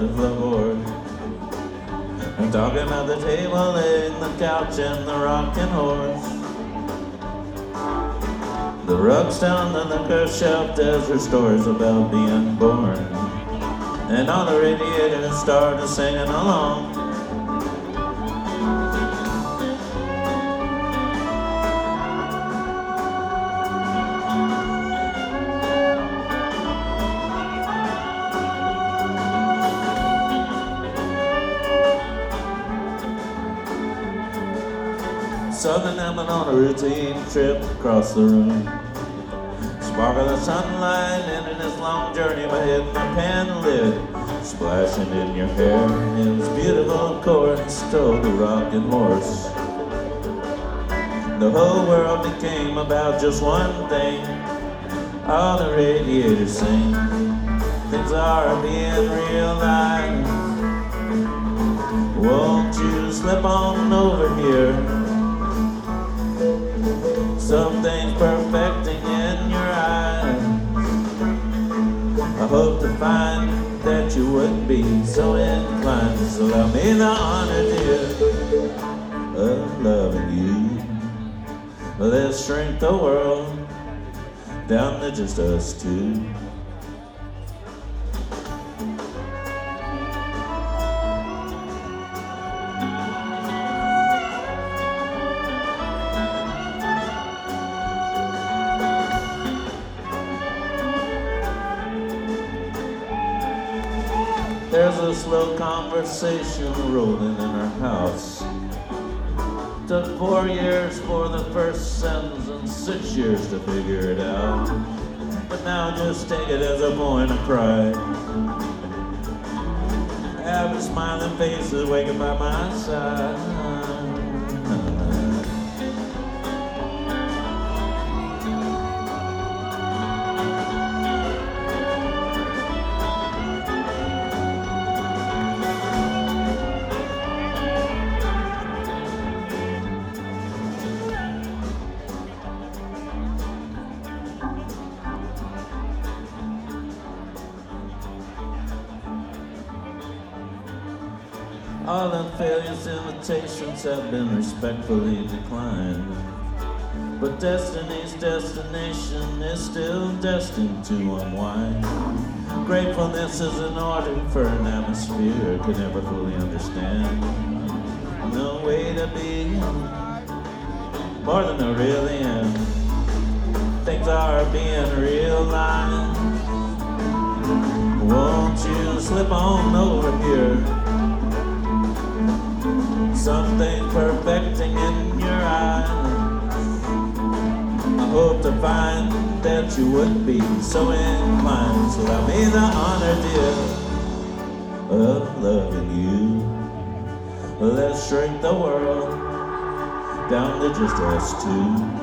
of the board. I'm talking about the table and the couch and the rocking horse. The rug's down on the curse shelf tells her stories about being born. And all the radiators started singing along. Southern Emmett on a routine trip across the room. Sparkle of sunlight ending this long journey by hitting the pan lid, splashing in your hair. It was beautiful, of course, told the rocking horse. The whole world became about just one thing. All the radiators sing. Things are being realized. Won't you slip on over here? Something's perfecting in your eyes. I hope to find that you wouldn't be so inclined. So allow me the honor, dear, of loving you. Let's shrink the world down to just us two. There's a slow conversation rolling in our house. Took 4 years for the first sentence and 6 years to figure it out. But now just take it as a point of pride. Have a smiling faces waking by my side. All the failures' invitations have been respectfully declined. But destiny's destination is still destined to unwind. Gratefulness is in order for an atmosphere could never fully understand. No way to be more than I really am. Things are being realized. Won't you slip on over here? Something perfecting in your eyes. I hope to find that you would be so inclined. So allow me the honor, dear, of loving you. Let's shrink the world down to just us two.